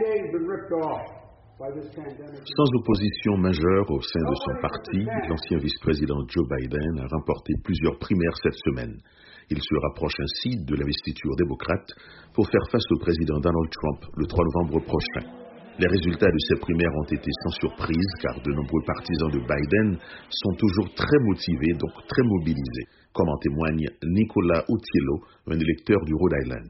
Sans opposition majeure au sein de son parti, l'ancien vice-président Joe Biden a remporté plusieurs primaires cette semaine. Il se rapproche ainsi de l'investiture démocrate pour faire face au président Donald Trump le 3 novembre prochain. Les résultats de ces primaires ont été sans surprise car de nombreux partisans de Biden sont toujours très motivés, donc très mobilisés, comme en témoigne Nicolas Utiello, un électeur du Rhode Island.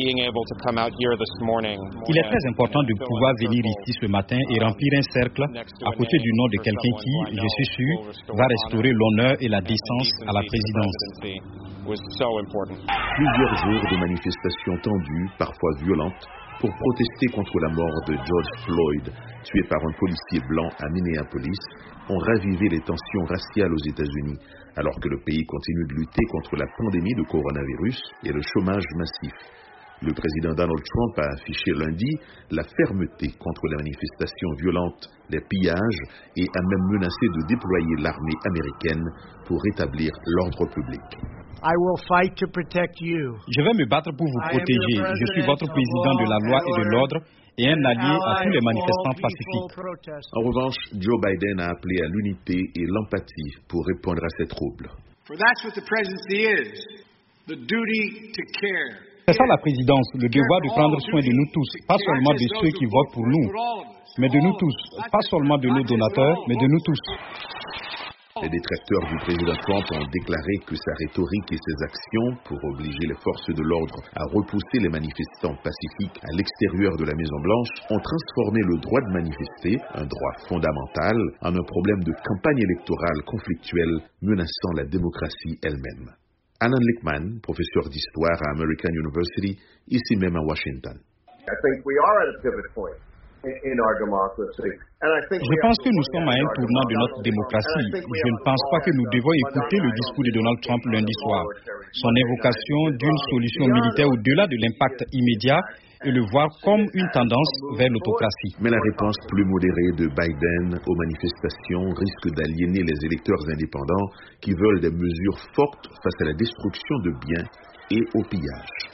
Il est très important de pouvoir venir ici ce matin et remplir un cercle à côté du nom de quelqu'un qui, je suis sûr, va restaurer l'honneur et la décence à la présidence. Plusieurs jours de manifestations tendues, parfois violentes, pour protester contre la mort de George Floyd, tué par un policier blanc à Minneapolis, ont ravivé les tensions raciales aux États-Unis, alors que le pays continue de lutter contre la pandémie de coronavirus et le chômage massif. Le président Donald Trump a affiché lundi la fermeté contre les manifestations violentes, les pillages et a même menacé de déployer l'armée américaine pour rétablir l'ordre public. Je vais me battre pour vous protéger. Je suis votre président de la loi et de l'ordre et un allié à tous les manifestants pacifiques. En revanche, Joe Biden a appelé à l'unité et l'empathie pour répondre à ces troubles. C'est ça la présidence, le devoir de prendre soin de nous tous, pas seulement de ceux qui votent pour nous, mais de nous tous, pas seulement de nos donateurs, mais de nous tous. Les détracteurs du président Trump ont déclaré que sa rhétorique et ses actions pour obliger les forces de l'ordre à repousser les manifestants pacifiques à l'extérieur de la Maison-Blanche ont transformé le droit de manifester, un droit fondamental, en un problème de campagne électorale conflictuelle menaçant la démocratie elle-même. Alan Lichtman, professeur d'histoire à American University, ici même à Washington. Je pense que nous sommes à un tournant de notre démocratie. Je ne pense pas que nous devons écouter le discours de Donald Trump lundi soir. Son évocation d'une solution militaire au-delà de l'impact immédiat et le voir comme une tendance vers l'autocratie. Mais la réponse plus modérée de Biden aux manifestations risque d'aliéner les électeurs indépendants qui veulent des mesures fortes face à la destruction de biens et au pillage.